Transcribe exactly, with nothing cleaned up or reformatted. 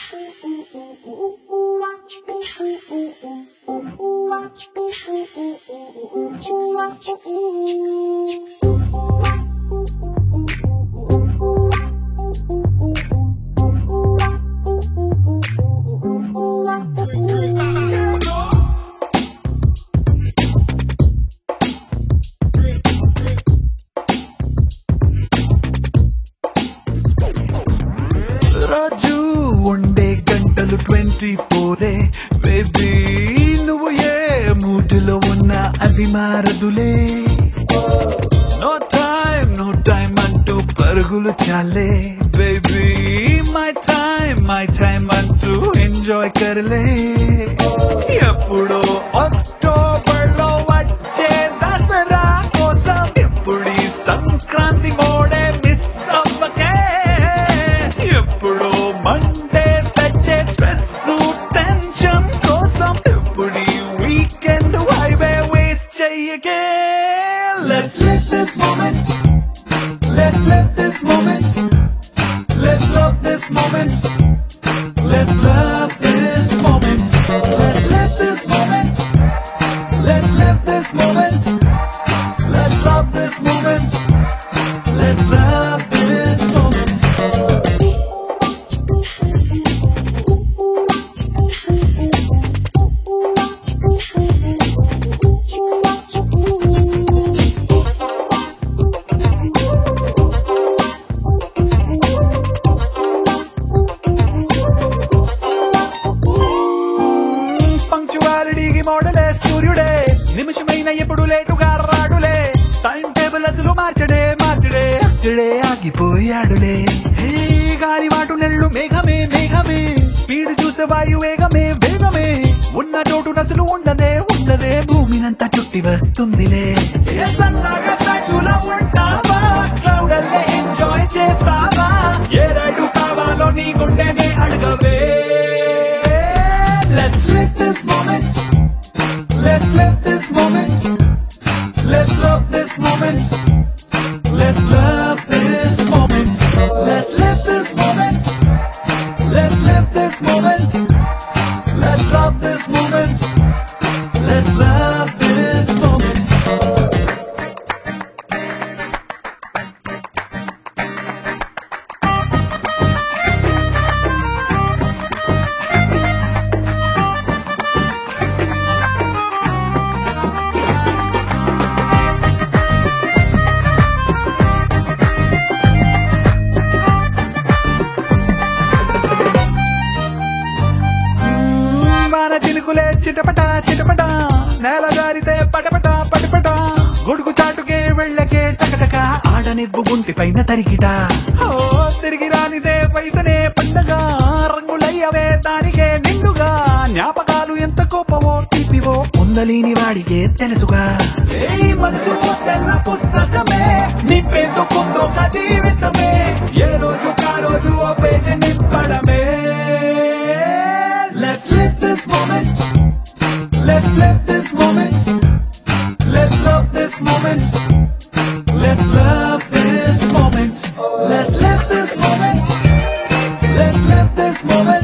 రాజు ఉండే గంటలు twenty ఫోరే baby నువ్వు ఏ మూటిలో ఉన్నా అది మారదులే నో టైం నో టైం అంటూ పరుగులు చాలే baby my time my time అంటూ ఎంజాయ్ కరలే ఎప్పుడో అక్టోబర్ లో వచ్చే దసరా కోసం ఎప్పుడు ఈ సంక్రాంతి మోడే మిస్ అవ్వకే ఎప్పుడు మండే తెచ్చే స్ట్రెస్ టెన్షన్ కోసం ఎప్పుడు వీకెండ్ హైవే వేస్ట్ చెయ్యకే Let's live this moment Let's live this moment Let's love this moment Let's love this moment Let's live this moment Let's live this moment Let's love this moment Let's love this moment పంక్చువాలిటీకి మోడలే సూర్యుడే నిమిషమైన ఎప్పుడు లేటుగా రాడులే time table అసలు మార్చడే మార్చడే అక్కడే ఆగిపోయాడులే హే గాలి వాటు నెల్లు మేఘమే మేఘమే స్పీడ్ చూస్తే వాయు వేగమే వేగమే ఉన్న చోటు నసులు ఉండదే ఉండదే భూమినంతా చుట్టి వస్తుందిలే ఏ సన్నగా సాక్షులా ఉంటావా క్లౌడల్లే ఎంజాయ్ చేస్తావా ఏ రైడు కావాలో నీ గుండెనే అడగవే Let's live this moment Let's live this moment Let's love this moment Let's love this moment Let's live this moment Let's live this moment Let's love this moment Let's love this moment వాన చినుకులే చిటపట చిటపట నేల జారితే పటపట పటపట గొడుగు చాటుకే వెళ్ళకే టకటక ఆడనివ్వు గుంటి పైన తరిగిట ఓ తిరిగి రానిదే పైసనే పండగ రంగులయ్యవే దానికే నిండుగా జ్ఞాపకాలు ఎంత కోపమో తీపివో పొందలేని వాడికే తెలుసుగా ఏ మనసు తెల్ల పుస్తకమే నింపేందుకుందో ఒక జీవితమే ఏ రోజు కా రోజు ఓ పేజీ నింపడమే Let's live this moment Let's live this moment Let's love this moment Let's love this moment Let's live this moment Let's live this moment